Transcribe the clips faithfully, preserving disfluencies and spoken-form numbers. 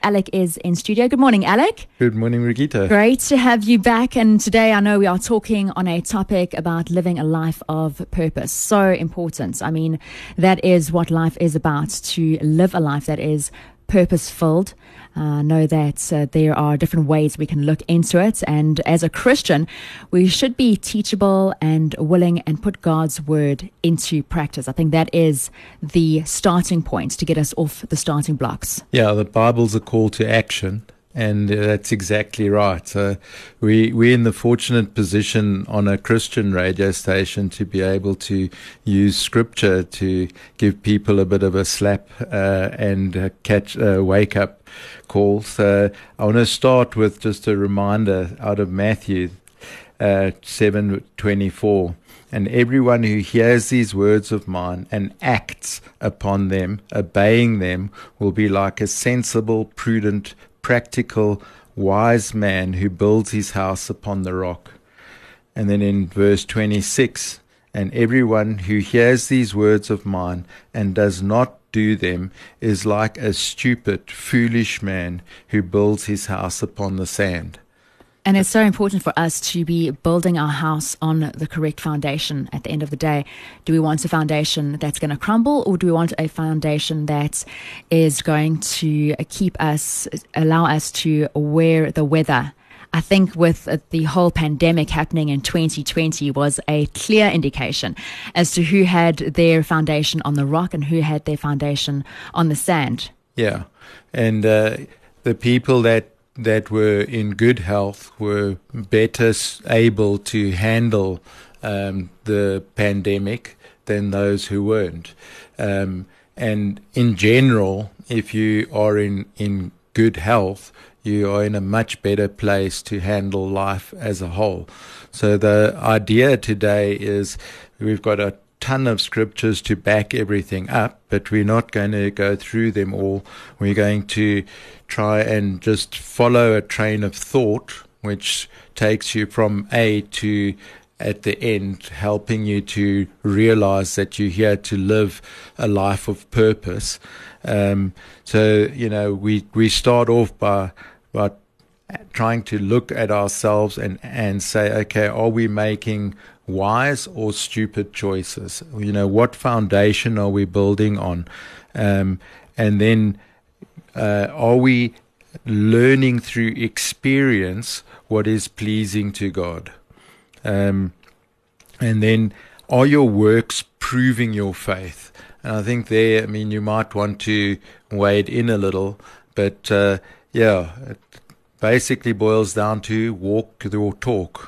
Alec is in studio. Good morning, Alec. Good morning, Regita. Great to have you back. And today I know we are talking on a topic about living a life of purpose. So important. I mean, that is what life is about, to live a life that is purpose-filled. Uh, know that uh, there are different ways we can look into it, and as a Christian we should be teachable and willing and put God's word into practice. I think that is the starting point to get us off the starting blocks. Yeah, the Bible's a call to action, and uh, that's exactly right. Uh, we, we're in the fortunate position on a Christian radio station to be able to use scripture to give people a bit of a slap uh, and uh, catch uh, wake up calls. Uh, I want to start with just a reminder out of Matthew uh, seven twenty-four. And everyone who hears these words of mine and acts upon them, obeying them, will be like a sensible, prudent, practical, wise man who builds his house upon the rock. And then in verse twenty-six, and everyone who hears these words of mine and does not do them is like a stupid, foolish man who builds his house upon the sand. And it's so important for us to be building our house on the correct foundation at the end of the day. Do we want a foundation that's going to crumble, or do we want a foundation that is going to keep us, allow us to wear the weather? I think with the whole pandemic happening in twenty twenty was a clear indication as to who had their foundation on the rock and who had their foundation on the sand. Yeah, and uh, the people that that were in good health were better able to handle um, the pandemic than those who weren't. Um, and in general, if you are in, in good health, you are in a much better place to handle life as a whole. So the idea today is we've got a ton of scriptures to back everything up, but we're not going to go through them all. We're going to try and just follow a train of thought which takes you from A to at the end, helping you to realize that you're here to live a life of purpose. Um, so, you know, we, we start off by, by trying to look at ourselves and, and say, okay, are we making wise or stupid choices? You know, what foundation are we building on? Um, and then uh, are we learning through experience what is pleasing to God? Um, and then are your works proving your faith? And I think there, I mean, you might want to wade in a little, but uh, yeah, it basically boils down to walk or talk.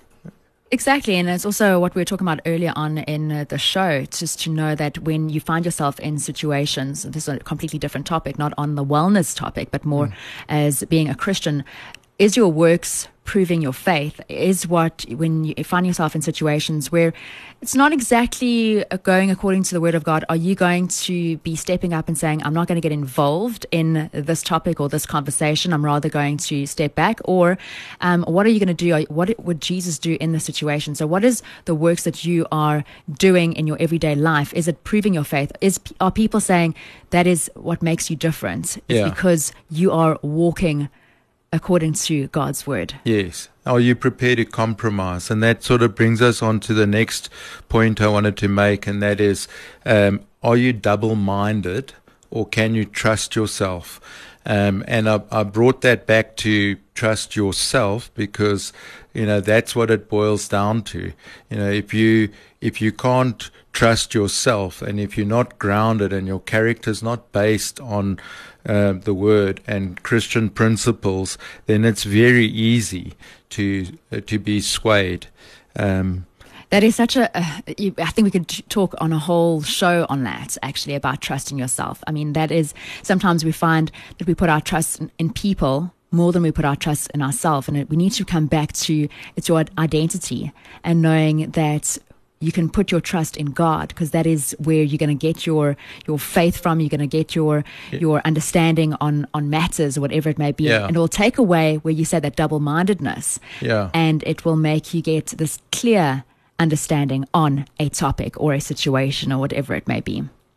Exactly, and it's also what we were talking about earlier on in uh, the show, just to know that when you find yourself in situations, this is a completely different topic, not on the wellness topic, but more mm. as being a Christian, is your works proving your faith? Is what, when you find yourself in situations where it's not exactly going according to the word of God, are you going to be stepping up and saying, I'm not going to get involved in this topic or this conversation, I'm rather going to step back? Or um, what are you going to do? What would Jesus do in this situation? So what is the works that you are doing in your everyday life? Is it proving your faith? Is Are people saying that is what makes you different? It's yeah. because you are walking according to God's word. Yes. Are you prepared to compromise? And that sort of brings us on to the next point I wanted to make, and that is, um, are you double-minded, or can you trust yourself? Um, and I, I brought that back to trust yourself, because, you know, that's what it boils down to. You know, if you if you can't trust yourself, and if you're not grounded and your character's not based on uh, the word and Christian principles, then it's very easy to uh, to be swayed. Um, That is such a, uh, you, I think we could talk on a whole show on that, actually, about trusting yourself. I mean, that is, sometimes we find that we put our trust in, in people more than we put our trust in ourselves. And it, we need to come back to, it's your identity, and knowing that you can put your trust in God, because that is where you're going to get your your faith from. You're going to get your yeah. your understanding on on matters, or whatever it may be. Yeah. And it will take away, where you say, that double-mindedness. Yeah. And it will make you get this clear understanding on a topic or a situation or whatever it may be.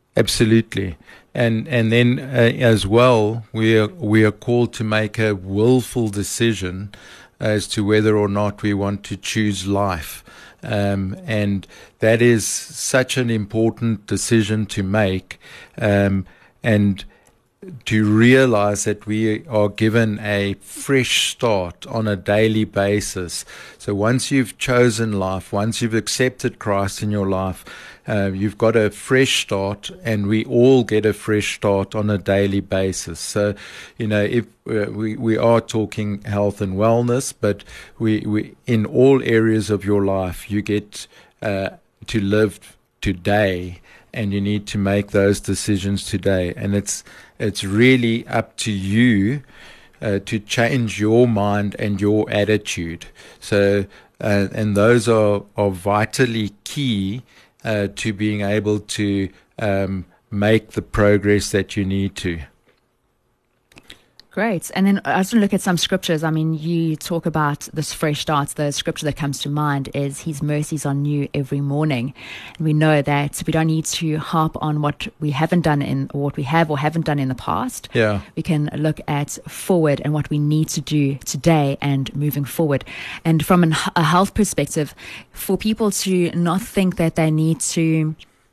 Absolutely. And and then uh, as well, we are we are called to make a willful decision as to whether or not we want to choose life. Um, and that is such an important decision to make, um, and to realize that we are given a fresh start on a daily basis. So once you've chosen life, once you've accepted Christ in your life, uh, you've got a fresh start, and we all get a fresh start on a daily basis. So, you know, if uh, we, we are talking health and wellness, but we, we in all areas of your life, you get uh, to live today, and you need to make those decisions today. And it's it's really up to you uh, to change your mind and your attitude. So, uh, and those are, are vitally key uh, to being able to um, make the progress that you need to. Great. And then I just want to look at some scriptures. I mean, you talk about this fresh start. The scripture that comes to mind is His mercies are new every morning. And we know that we don't need to harp on what we haven't done in, or what we have or haven't done in the past. Yeah. We can look at forward and what we need to do today and moving forward. And from an, a health perspective, for people to not think that they need to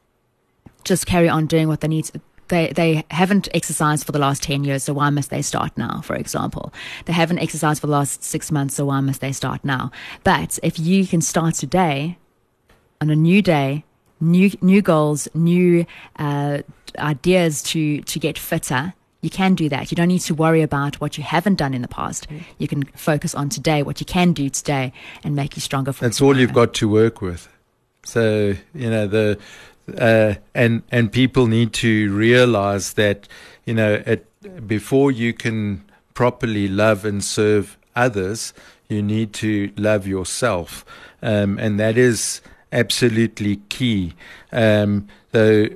just carry on doing what they need to, They they haven't exercised for the last ten years, so why must they start now, for example? They haven't exercised for the last six months, so why must they start now? But if you can start today, on a new day, new new goals, new uh, ideas to, to get fitter, you can do that. You don't need to worry about what you haven't done in the past. You can focus on today, what you can do today, and make you stronger for That's tomorrow. all you've got to work with. So, you know, the... Uh, and and people need to realize that, you know, it, before you can properly love and serve others, you need to love yourself, um, and that is absolutely key. Um, so,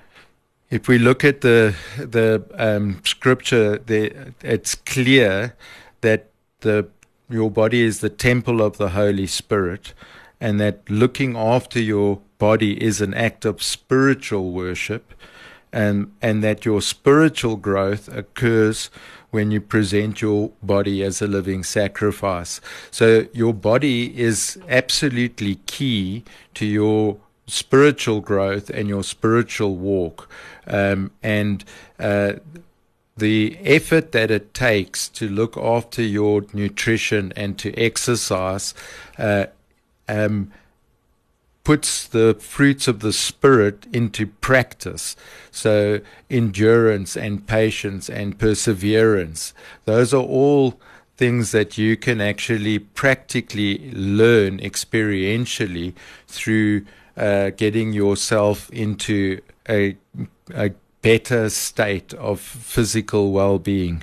if we look at the the um, scripture, there, it's clear that the your body is the temple of the Holy Spirit, and that looking after your body is an act of spiritual worship, and and that your spiritual growth occurs when you present your body as a living sacrifice. So your body is absolutely key to your spiritual growth and your spiritual walk, um, and uh, the effort that it takes to look after your nutrition and to exercise uh, um, puts the fruits of the Spirit into practice. So endurance and patience and perseverance, those are all things that you can actually practically learn experientially through uh, getting yourself into a, a better state of physical well-being.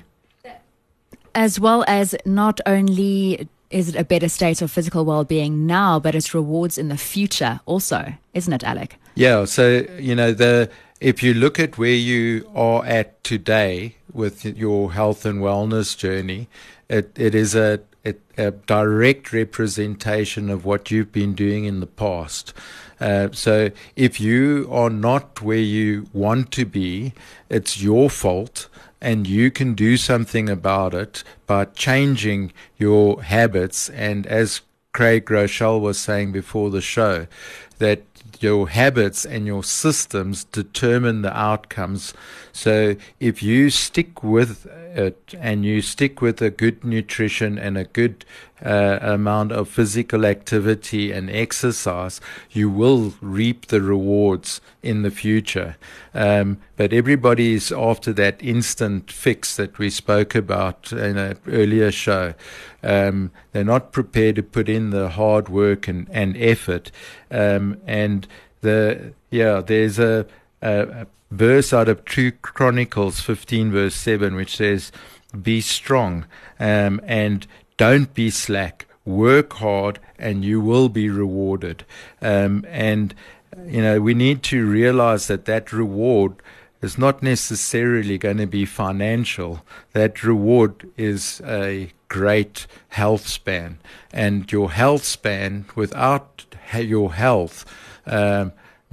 As well as not only is it a better state of physical well-being now, but it's rewards in the future also, isn't it, Alec? Yeah, so, you know, the if you look at where you are at today with your health and wellness journey, it, it is a, it, a direct representation of what you've been doing in the past. Uh, so if you are not where you want to be, it's your fault. And you can do something about it by changing your habits. And as Craig Groeschel was saying before the show, that your habits and your systems determine the outcomes. So if you stick with it and you stick with a good nutrition and a good uh, amount of physical activity and exercise, you will reap the rewards in the future. Um, but everybody is after that instant fix that we spoke about in an earlier show. Um, they're not prepared to put in the hard work and, and effort. Um, and the yeah, there's a, a, a verse out of two Chronicles fifteen verse seven, which says, "Be strong um, and don't be slack. Work hard, and you will be rewarded." Um, and you know, we need to realize that that reward is not necessarily going to be financial. That reward is a great health span, and your health span, without your health, um,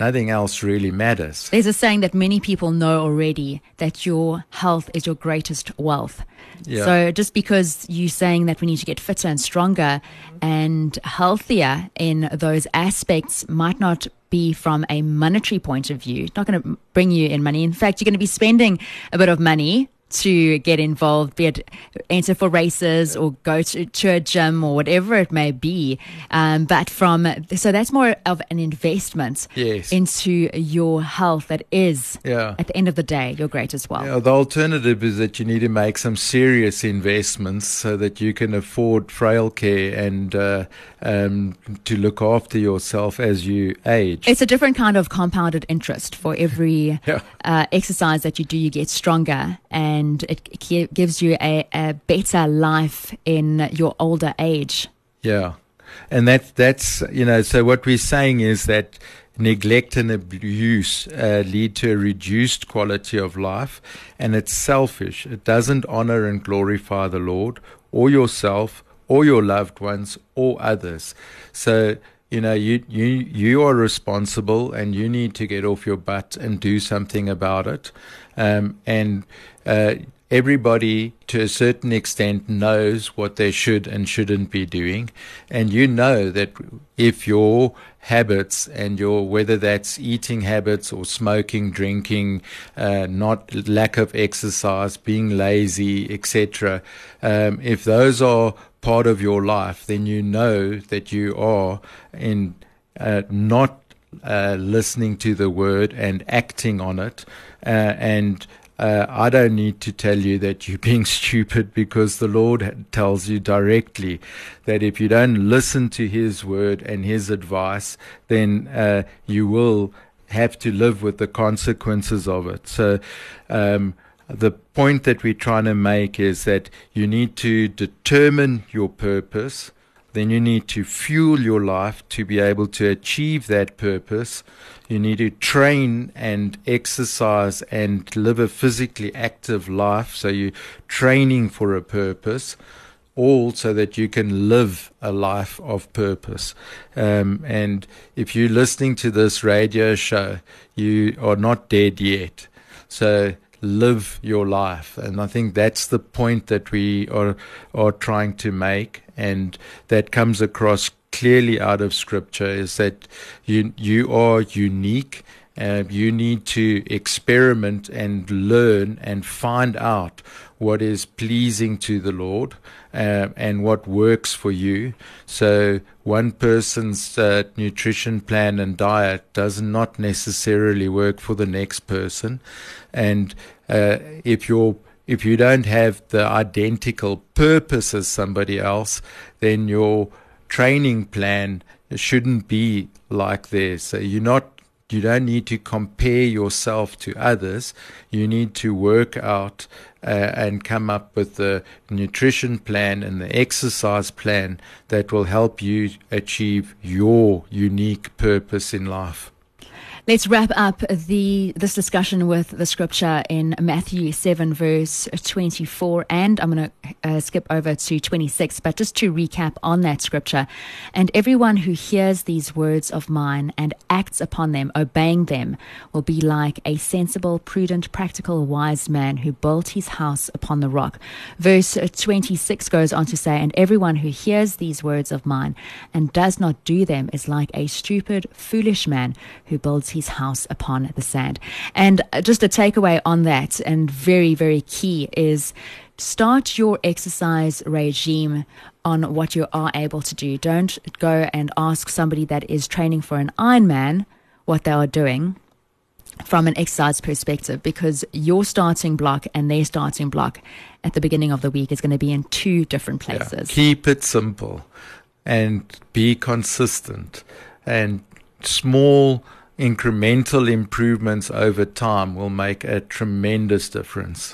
nothing else really matters. There's a saying that many people know already, that your health is your greatest wealth. Yeah. So just because you're saying that we need to get fitter and stronger and healthier in those aspects might not be from a monetary point of view. It's not going to bring you in money. In fact, you're going to be spending a bit of money to get involved, be it enter for races or go to, to a gym or whatever it may be. Um, but from, so that's more of an investment Yes. into your health that is, Yeah. at the end of the day, your greatest wealth. Yeah, the alternative is that you need to make some serious investments so that you can afford frail care and uh, um, to look after yourself as you age. It's a different kind of compounded interest. For every Yeah. uh, exercise that you do, you get stronger, and it gi- gives you a, a better life in your older age. Yeah. And that that's, you know, so what we're saying is that neglect and abuse uh, lead to a reduced quality of life, and it's selfish. It doesn't honor and glorify the Lord or yourself or your loved ones or others. So, you know, you, you, you are responsible, and you need to get off your butt and do something about it. Um, and uh, everybody, to a certain extent, knows what they should and shouldn't be doing. And you know that if your habits and your, whether that's eating habits or smoking, drinking, uh, not lack of exercise, being lazy, et cetera, um, if those are part of your life, then you know that you are in uh, not uh, listening to the word and acting on it, uh, and Uh, I don't need to tell you that you're being stupid, because the Lord tells you directly that if you don't listen to His word and His advice, then uh, you will have to live with the consequences of it. So um, the point that we're trying to make is that you need to determine your purpose. Then you need to fuel your life to be able to achieve that purpose. You need to train and exercise and live a physically active life. So you're training for a purpose, all so that you can live a life of purpose. Um, and if you're listening to this radio show, you are not dead yet. So live your life. And I think that's the point that we are are trying to make, and that comes across clearly out of Scripture, is that you you are unique. Uh, you need to experiment and learn and find out what is pleasing to the Lord, uh, and what works for you. So one person's uh, nutrition plan and diet does not necessarily work for the next person. And uh, if you're if you don't have the identical purpose as somebody else, then your training plan shouldn't be like theirs. So you're not You don't need to compare yourself to others. You need to work out uh, and come up with the nutrition plan and the exercise plan that will help you achieve your unique purpose in life. Let's wrap up the this discussion with the scripture in Matthew seven, verse twenty-four, and I'm going to uh, skip over to twenty-six, but just to recap on that scripture. And everyone who hears these words of mine and acts upon them, obeying them, will be like a sensible, prudent, practical, wise man who built his house upon the rock. Verse twenty-six goes on to say, and everyone who hears these words of mine and does not do them is like a stupid, foolish man who builds his house upon the sand. And just a takeaway on that, and very, very key, is start your exercise regime on what you are able to do. Don't go and ask somebody that is training for an Ironman what they are doing from an exercise perspective, because your starting block and their starting block at the beginning of the week is going to be in two different places. Yeah. Keep it simple and be consistent, and small incremental improvements over time will make a tremendous difference.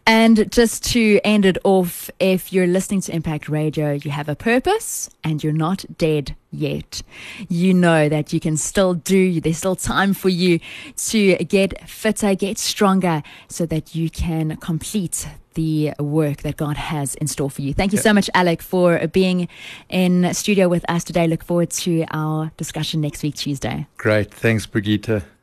And just to end it off, if you're listening to Impact Radio, you have a purpose and you're not dead yet. You know that you can still do, there's still time for you to get fitter, get stronger, so that you can complete the work that God has in store for you. Thank you so much, Alec, for being in studio with us today. Look forward to our discussion next week, Tuesday. Great. Thanks, Brigitte.